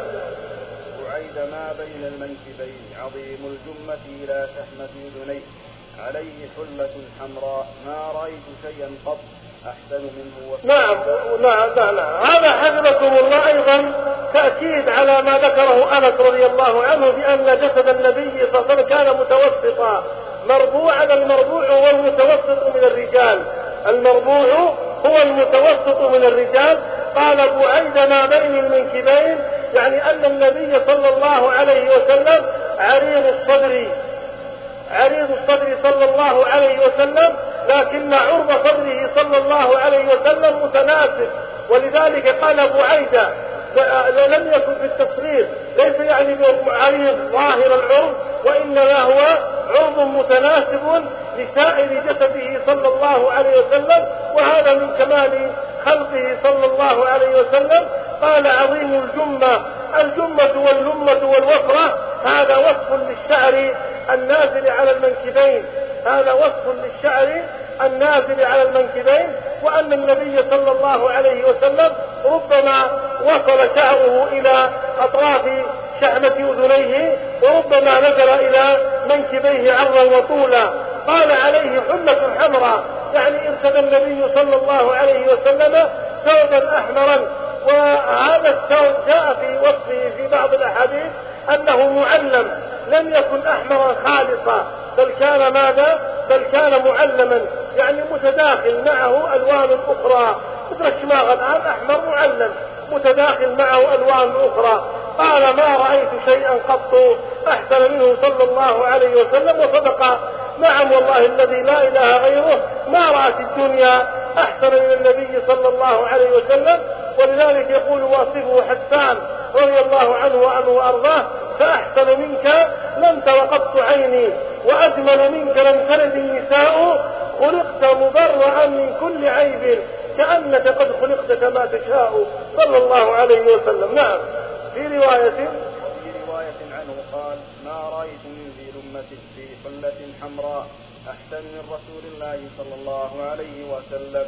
بعيد ما بين المنكبين عظيم الجمة إلى شحمة أذنيه عليه حلة حمراء ما رأيت شيئا قط أحسن منه. نعم نعم نعم, نعم. هذا حفظكم الله أيضا تأكيد على ما ذكره أنس رضي الله عنه بأن جسد النبي صلى الله عليه وسلم كان متوسطا مربوعا. المربوع هو المتوسط من الرجال، المربوع هو المتوسط من الرجال. قال: بعيد ما بين المنكبين، يعني أن النبي صلى الله عليه وسلم عريض الصدر عريض الصدر صلى الله عليه وسلم، لكن عرض صدره صلى الله عليه وسلم متناسب، ولذلك قال بعيدا، لم يكن في التصغير، ليس يعني عريض ظاهر العرض، وإنما هو عرض متناسب لسائر جسده صلى الله عليه وسلم، وهذا من كمال خلقه صلى الله عليه وسلم. قال: عظيم الجمة، الجمة واللمة والوفرة، هذا وصف للشعر النازل على المنكبين، هذا وصف للشعر النازل على المنكبين، وأن النبي صلى الله عليه وسلم ربما وصل شعره إلى أطراف شحمة أذنيه، وربما نزل إلى منكبيه عرضا وطولا. قال: عليه حلة حمراء، يعني ارتدى النبي صلى الله عليه وسلم ثوبا أحمرا، وهذا الثوب جاء في وصفه في بعض الأحاديث أنه معلم، لم يكن أحمرا خالصا، بل كان ماذا؟ بل كان معلما، يعني متداخل معه ألوان أخرى، مثل الشماغ الآن أحمر معلم متداخل معه ألوان أخرى. قال: ما رأيت شيئا قط أحسن منه صلى الله عليه وسلم. وصدق، نعم والله الذي لا إله غيره، ما رأت الدنيا أحسن من النبي صلى الله عليه وسلم. ولذلك يقول واصفه حسان رضي الله عنه وعنه وأرضاه: فأحسن منك لم تر قط عيني، وأجمل منك لم تلد النساء، خلقت مبرأ من كل عيب، كأنك قد خلقت كما تشاء صلى الله عليه وسلم. نعم. في رواية في رواية عنه قال: ما رأيت من ذي لمة في حلة حمراء أحسن من رسول الله صلى الله عليه وسلم،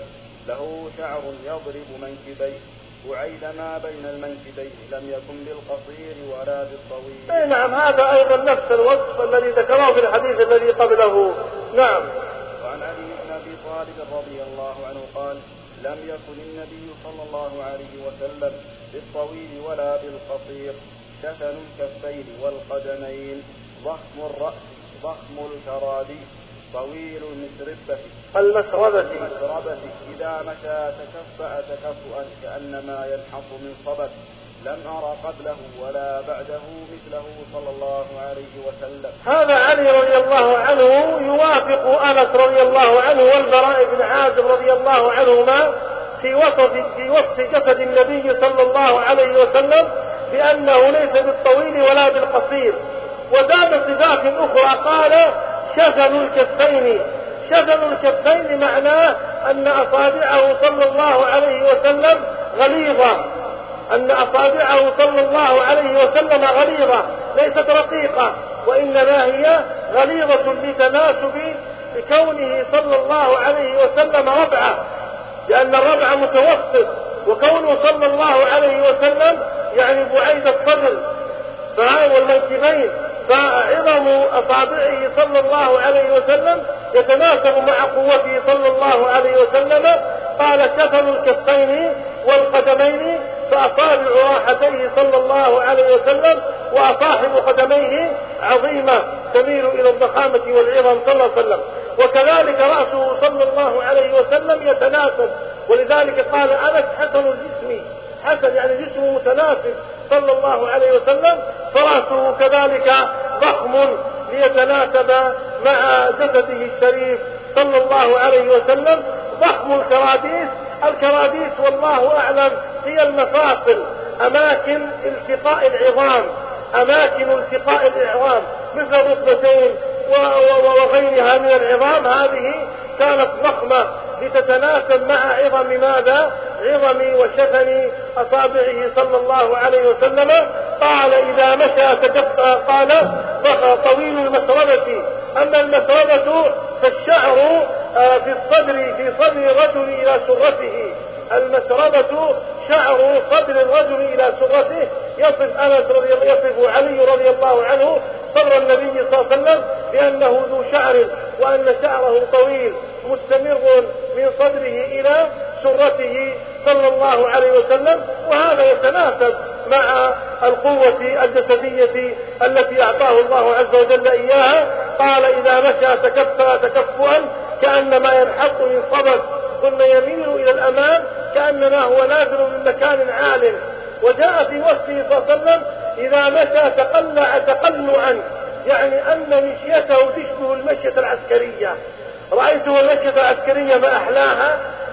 له شعر يضرب منكبيه بعيد ما بين المنكبين، لم يكن بالقصير ولا بالطويل. اي نعم، هذا ايضا نفس الوصف الذي ذكره في الحديث الذي قبله. نعم. وعن علي بن ابي طالب رضي الله عنه قال: لم يكن النبي صلى الله عليه وسلم بالطويل ولا بالقصير، شفن الكفين والقدمين، ضخم الرأس ضخم الكرادي، طويل المسربة المسربة المسربة إذا مشى تكفأ تكفؤا كأنما ينحط من صبت، لم أرى قبله ولا بعده مثله صلى الله عليه وسلم. هذا علي رضي الله عنه يوافق أنس رضي الله عنه والبراء بن عازب رضي الله عنهما في وصف في وصف جسد النبي صلى الله عليه وسلم بأنه ليس بالطويل ولا بالقصير. وزاد صفات أخرى قال شذل الكفين. شذل الكفين معناه أن أصابعه صلى الله عليه وسلم غليظة، أن أصابعه صلى الله عليه وسلم غليظة ليست رقيقة، وإنما هي غليظة لتناسب بكونه صلى الله عليه وسلم ربعة، لأن الربع متوسط، وكونه صلى الله عليه وسلم يعني بعيد الصدر والمنكبين، فعظم أصابعه صلى الله عليه وسلم يتناسب مع قوته صلى الله عليه وسلم. قال كفل الكفين والقدمين، فأصابع راحتيه صلى الله عليه وسلم وأصاحب قدميه عظيمة تميل إلى الضخامة والعظم صلى الله عليه وسلم. وكذلك رأسه صلى الله عليه وسلم يتناسب، ولذلك قال أنس حسن الجسم، حسن يعني جسمه متناسب صلى الله عليه وسلم، فرأسه كذلك ضخم ليتناسب مع جسده الشريف صلى الله عليه وسلم. ضخم الكراديس، الكراديس والله أعلم هي المفاصل، أماكن التقاء العظام، أماكن التقاء العظام مثل الركبتين وغيرها من العظام، هذه كانت ضخمة لتتناسب مع عظم ماذا؟ عظم وشفن أصابعه صلى الله عليه وسلم. قال إذا مشى تجفى، قال طويل المسردة. أما المسردة فالشعر في الصدر، في صدر الرجل إلى سرته. المسردة شعر صدر الرجل إلى سرته. يصف أنس رضي الله يصف علي رضي الله عنه صدر النبي صلى الله عليه وسلم بأنه ذو شعر، وأن شعره طويل مستمر من صدره إلى سرته صلى الله عليه وسلم، وهذا يتناسب مع القوة الجسدية التي أعطاه الله عز وجل إياها. قال إذا مشى تكفى تكفؤا كأنما ينحط من صبب، ثم يميل إلى الأمام كأنما هو نازل من مكان عال. وجاء في وصفه صلى الله عليه وسلم إذا مشى تقلع تقلعا، يعني أن مشيته تشبه المشية العسكرية. رأيته المشية العسكرية ما أحلاها.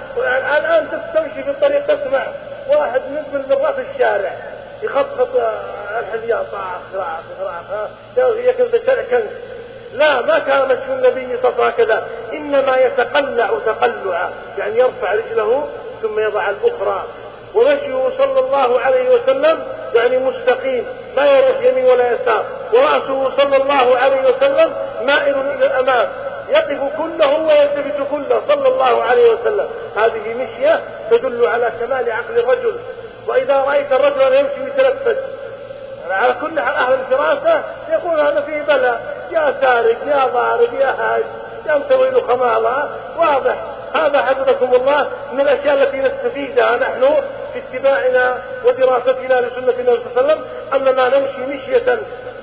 الآن تمشي في الطريق تسمع واحد مثل مرات الشارع يخطط الحذية طاعة خراعة خراعة هي كذا شارع كنز. لا، ما كان مشي النبي صلى الله عليه وسلم كذا، إنما يتقلع تقلعا، يعني يرفع رجله ثم يضع الأخرى. ومشيه صلى الله عليه وسلم يعني مستقيم، ما يروح يمين ولا يسار. ورأسه صلى الله عليه وسلم مائل إلى الأمام، يقف كله ويلتفت كله صلى الله عليه وسلم. هذه مشية تدل على كمال عقل الرجل. وإذا رأيت الرجل يمشي يتلفت على كل أهل الفراسة يقول هذا فيه بلاء، يا سارق يا ضارب يا هاج يا مسوي له خمالة. واضح هذا حفظكم الله من الأشياء التي نستفيدها نحن في اتباعنا ودراستنا لسنة النبي صلى الله عليه وسلم، أننا نمشي مشية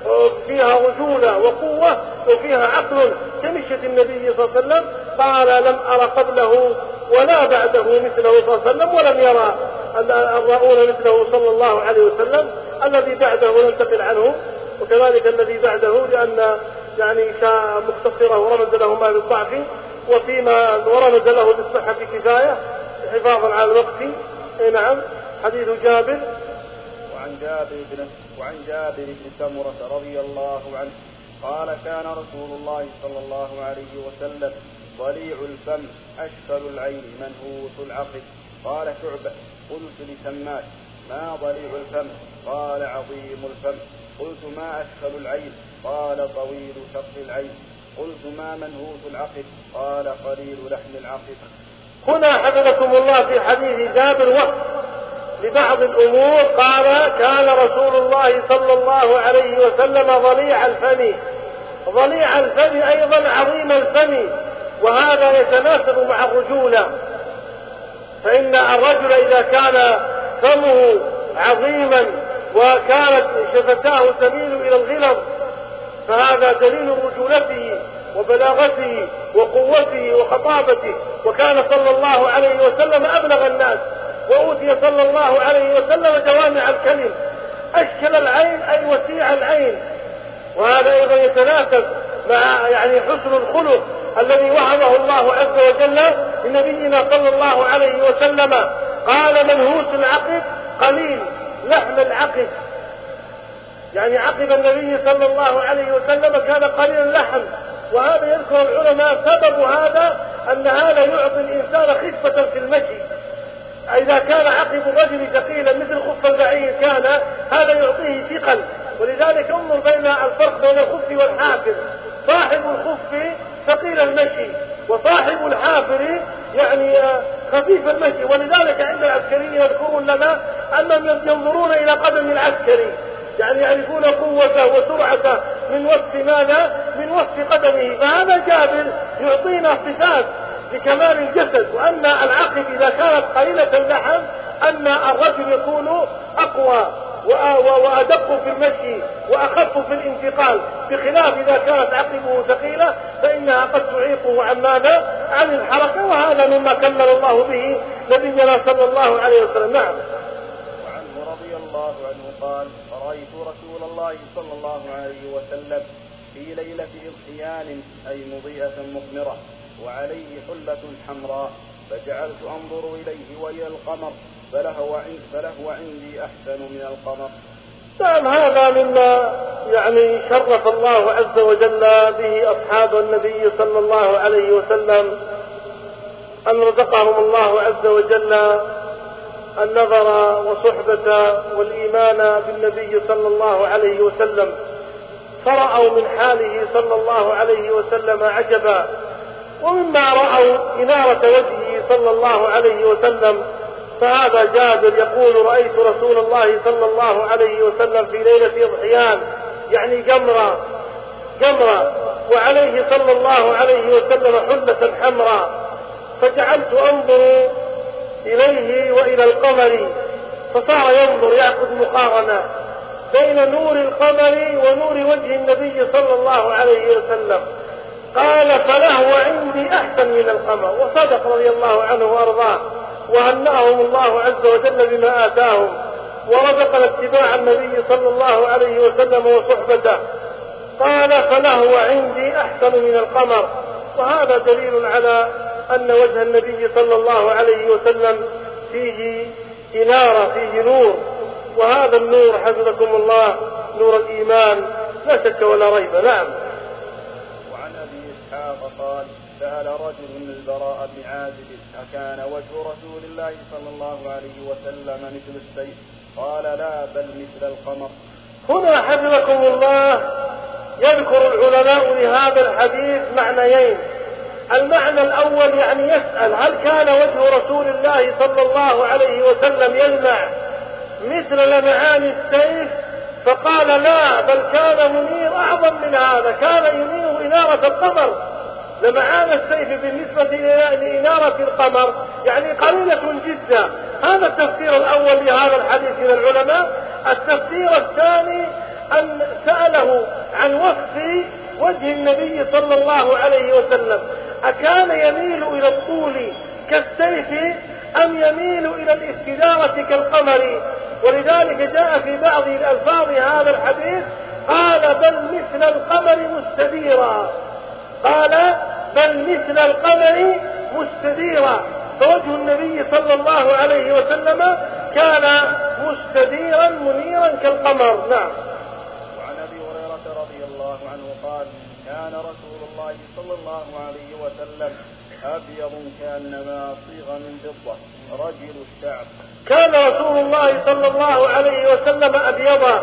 فيها رجولة وقوة وفيها عقل كمشية النبي صلى الله عليه وسلم. قال لم أرى قبله ولا بعده مثله صلى الله عليه وسلم، ولم يرى الرؤون مثله صلى الله عليه وسلم. الذي بعده ينتقل عنه، وكذلك الذي بعده، لأن يعني مختصرة ورمز له ما بالضعف، وفيما ورمز له بالصحة كفاية حفاظا على الوقت. نعم. حديث جابر. وعن جابر بن وعن جابر بن سمرة رضي الله عنه قال كان رسول الله صلى الله عليه وسلم ضليع الفم أشكل العين منهوس العقل. قال شعبة قلت لسماك ما ضليع الفم؟ قال عظيم الفم. قلت ما أشكل العين؟ قال طويل شق العين. قلت ما منهوس العقل؟ قال قليل لحم العقل. هنا حفظكم الله في حديث جابر وقت لبعض الأمور. قال كان رسول الله صلى الله عليه وسلم ضليع الفم. ضليع الفم أيضا عظيم الفم، وهذا يتناسب مع الرجولة، فإن الرجل إذا كان فمه عظيما وكانت شفتاه تميل إلى الغلظ فهذا دليل رجولته وبلاغته وقوته وخطابته. وكان صلى الله عليه وسلم أبلغ الناس، وأوتي صلى الله عليه وسلم جوامع الكلم. أشكل العين أي وسيع العين، وهذا أيضا يتناسب مع يعني حسن الخلق الذي وهبه الله عز وجل لنبينا صلى الله عليه وسلم قال منهوس العقب قليل لحم العقب، يعني عقب النبي صلى الله عليه وسلم كان قليل اللحم. وهذا يذكر العلماء سبب هذا أن هذا يعطي الإنسان خفة في المشي. إذا كان عقب الرجل ثقيلا مثل خف البعير كان هذا يعطيه ثقل. ولذلك انظر بين الفرق بين الخف والحافر، صاحب الخف ثقيل المشي وصاحب الحافر يعني خفيف المشي. ولذلك عند العسكريين يذكرون لنا أنهم ينظرون إلى قدم العسكري، يعني يعرفون قوته وسرعته من وصف ماذا؟ من وصف قدمه. فهذا جابر يعطينا صفات لكمال الجسد، وأن العقب إذا كانت قليلة اللحم أن الرجل يكون أقوى وأدق في المشي وأخف في الانتقال، بخلاف إذا كانت عقبه ثقيلة فإنها قد تعيقه عن ماذا؟ عن الحركة. وهذا مما كمل الله به نبينا صلى الله عليه وسلم. نعم. وعنه رضي الله عنه قال: رأيت رسول الله صلى الله عليه وسلم في ليلة إضحيان أي مضيئة مقمرة وعليه حلة حمراء، فجعلت أنظر إليه وإلى القمر فلهو فلهو عندي أحسن من القمر. نعم، هذا مما يعني شرف الله عز وجل به أصحاب النبي صلى الله عليه وسلم، أن رزقهم الله عز وجل النظر وصحبة والإيمان بالنبي صلى الله عليه وسلم، فرأوا من حاله صلى الله عليه وسلم عجبا. ومما رأوا إنارة وجهه صلى الله عليه وسلم، فهذا جابر يقول: رأيت رسول الله صلى الله عليه وسلم في ليلة إضحيان، يعني جمرة جمرة وعليه صلى الله عليه وسلم حلة حمراء، فجعلت أنظر إليه وإلى القمر، فصار ينظر يأخذ مقارنة بين نور القمر ونور وجه النبي صلى الله عليه وسلم. قال: فلهو عندي أحسن من القمر. وصدق رضي الله عنه وأرضاه، وهنأهم الله عز وجل بما آتاهم، ورزقنا اتباع النبي صلى الله عليه وسلم وصحبته. قال: فلهو عندي أحسن من القمر. وهذا دليل على أن وجه النبي صلى الله عليه وسلم فيه إنارة، فيه نور، وهذا النور حفظكم الله نور الإيمان لا شك ولا ريب. نعم. وعن أبي إسحاق قال: سأل رجل البراء بن عازب: أكان وجه رسول الله صلى الله عليه وسلم مثل السيف؟ قال: لا، بل مثل القمر. هنا حفظكم الله يذكر العلماء لهذا الحديث معنيين. المعنى الأول يعني يسأل: هل كان وجه رسول الله صلى الله عليه وسلم يلمع مثل لمعان السيف؟ فقال: لا، بل كان منير أعظم من هذا، كان ينير إنارة القمر. لمعان السيف بالنسبة لإنارة القمر يعني قليلة جدا. هذا التفسير الأول لهذا الحديث من العلماء. التفسير الثاني أن سأله عن وصف وجه النبي صلى الله عليه وسلم: أكان يميل إلى الطول كالسيف أم يميل إلى الاستدارة كالقمر؟ ولذلك جاء في بعض الألفاظ هذا الحديث قال: بل مثل القمر مستديرا. قال: بل مثل القمر مستديرا. فوجه النبي صلى الله عليه وسلم كان مستديرا منيرا كالقمر. نعم. وعن أبي هريرة رضي الله عنه قال: كان رسول الله صلى الله عليه وسلم أبيض كأنما صيغ من فضة رجل الشعب. كان رسول الله صلى الله عليه وسلم أبيضا،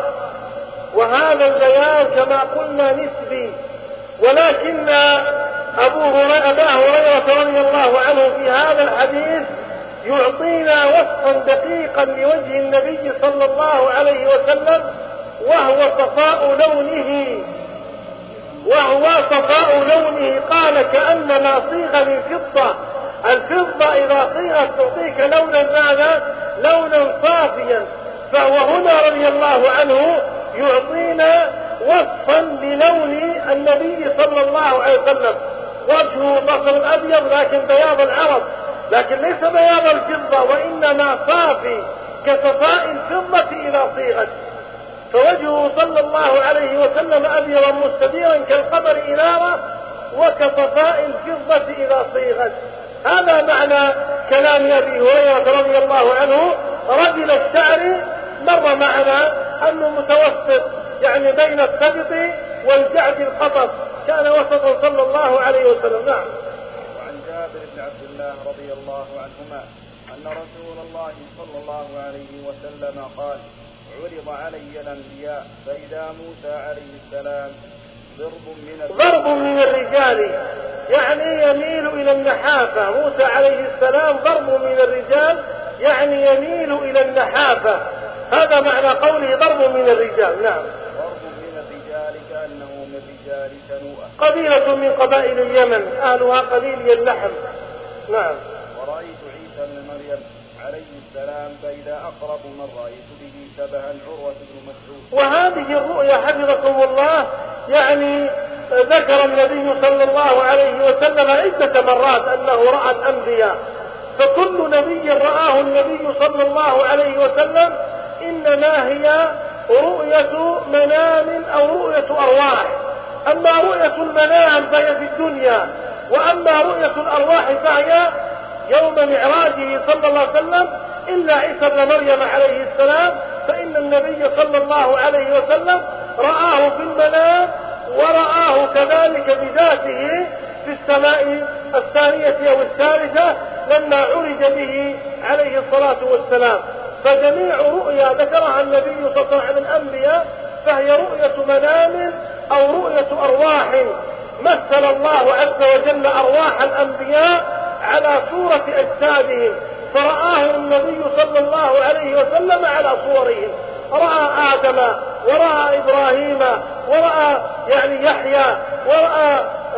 وهذا البيان كما قلنا نسبي، ولكن أبو هريرة رضي الله عنه في هذا الحديث يعطينا وصفا دقيقا لوجه النبي صلى الله عليه وسلم، وهو صفاء لونه وهو صفاء لونه قال: كأنما صيغ من فضة. الفضة إذا صيغت تعطيك لونا ماذا؟ لونا صافيا. فهو هنا رضي الله عنه يعطينا وصفا للون النبي صلى الله عليه وسلم. وجهه بصر أبيض لكن بياض العرب، لكن ليس بياض الفضة، وإنما صافي كصفاء الفضة إذا صيغت. فوجهه صلى الله عليه وسلم أبيضا مستديرا كالقمر إنارة، وكصفاء الفضة إذا صيغت. هذا معنى كلام أبي هريرة رضي الله عنه. رجل الشعر مر معنا أنه متوسط، يعني بين السبط والجعد الخطب، كان وسطا صلى الله عليه وسلم. نعم. وعن جابر بن عبد الله رضي الله عنهما أن رسول الله صلى الله عليه وسلم قال: عرض علي الأنبياء فإذا موسى عليه السلام ضرب من ضرب من الرجال، يعني يميل إلى النحافة. موسى عليه السلام ضرب من الرجال، يعني يميل إلى النحافة. هذا معنى قوله ضرب من الرجال. نعم. ضرب من الرجال كأنه من رجال تنوءة، قبيلة من قبائل اليمن أهلها قليل اللحم. نعم. ورأيت عيسى بن مريم عليه السلام فإذا أقرب من رأيت به شبها عروة بن مسعود. وهذه الرؤيا حفظكم الله يعني ذكر النبي صلى الله عليه وسلم عدة مرات أنه رأى الأنبياء، فكل نبي رآه النبي صلى الله عليه وسلم إنما هي رؤية منام أو رؤية أرواح. أما رؤية المنام فهي في الدنيا، وأما رؤية الأرواح فهي يوم معراجه صلى الله عليه وسلم. إلا عيسى بن مريم عليه السلام فإن النبي صلى الله عليه وسلم رآه في المنام، ورآه كذلك بذاته في السماء الثانية أو الثالثة لما عرج به عليه الصلاة والسلام. فجميع رؤيا ذكرها النبي صلى الله عليه وسلم عن الأنبياء فهي رؤية منام أو رؤية أرواح. مثل الله عز وجل أرواح الأنبياء على صورة أجسادهم، فرآه النبي صلى الله عليه وسلم على صورهم. رأى آدم ورأى إبراهيم ورأى يعني يحيى ورأى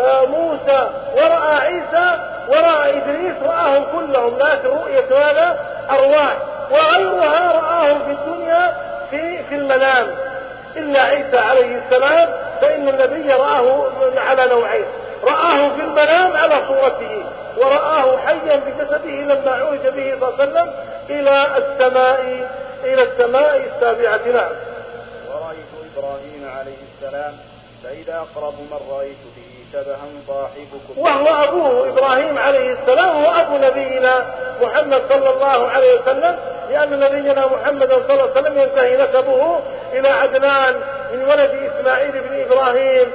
موسى ورأى عيسى ورأى إدريس، رآهم كلهم، لكن رؤية هذا أرواح، وغيرها رآهم في الدنيا في في المنام. إلا عيسى عليه السلام فإن النبي رآه على نوعين: رآه في المنام على صورته، ورآه حيا بجسده لما عرج به صلى الله عليه وسلم إلى السماء إلى السماء السابعة. نعم. ورأيت إبراهيم عليه السلام فإذا أقرب من رأيت به شبها صاحبكم، وهو أبوه إبراهيم عليه السلام هو أبو نبينا محمد صلى الله عليه وسلم، لأن نبينا محمد صلى الله عليه وسلم ينتهي نسبه إلى عدنان من ولد إسماعيل بن إبراهيم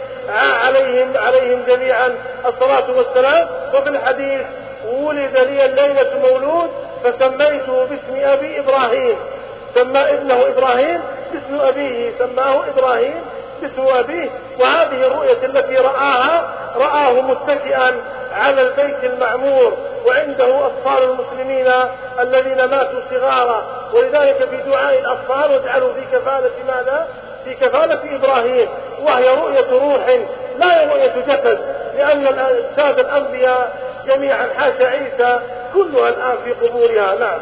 عليهم عليهم جميعا الصلاة والسلام. وفي الحديث: ولد لي الليلة مولود فسميته باسم أبي إبراهيم. سمى ابنه إبراهيم باسم أبيه، سماه إبراهيم باسم أبيه. وهذه الرؤية التي رآها رآه متكئا على البيت المعمور، وعنده أطفال المسلمين الذين ماتوا صغارا، ولذلك في دعاء الأطفال واجعلوا في كفالة ماذا؟ في كفالة إبراهيم. وهي رؤية روح لا رؤية جسد، لأن السادة الأنبياء جميعا حاشا عيسى كلها الآن في قبورها. نعم.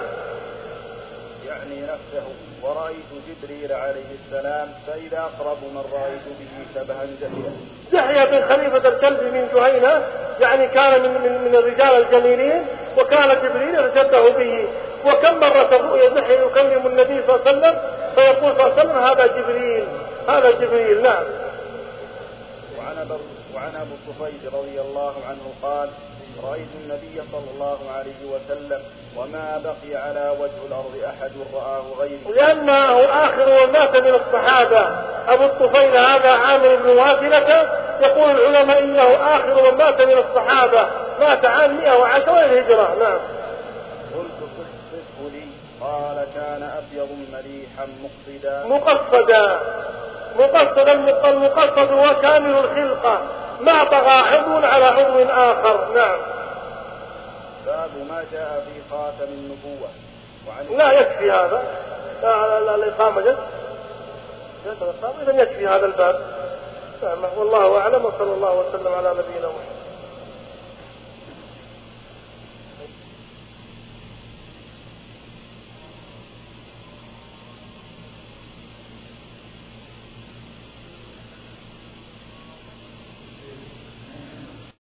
يعني نفسه. ورأيت جبريل عليه السلام فإذا أقرب من رأيت به شبها جحيا. جحيا بن خليفة الكلب من جهينة، يعني كان من, من, من الرجال الجميلين، وكان جبريل ارتده به. وكم مرة الرؤيا جحيا يكلم النبي صلى الله عليه وسلم فيقول صلى الله عليه وسلم: هذا جبريل، هذا جبريل. نعم. وعن أبو وعن أبو الطفيل رضي الله عنه قال: رأيت النبي صلى الله عليه وسلم وما بقي على وجه الأرض أحد رآه غيري. لأنه آخر ومات من الصحابة. أبو الطفيل هذا عامر بن واثلة، يقول العلماء إنه آخر ومات من الصحابة، مات عام مئة وعشرة الهجرة. نعم. قلت: صفه لي. قال: كان أبيض مليحا مقصدا مقصدا مقصدا المقصد هو كامل الخلقة، ما طغى عضو على عضو آخر. نعم. باب ما جاء في خاتم النبوة. وعن لا يكفي هذا، لا لا الإقامة جد إذا يكفي هذا الباب. والله أعلم، وصلى الله وسلم على نبينا محمد.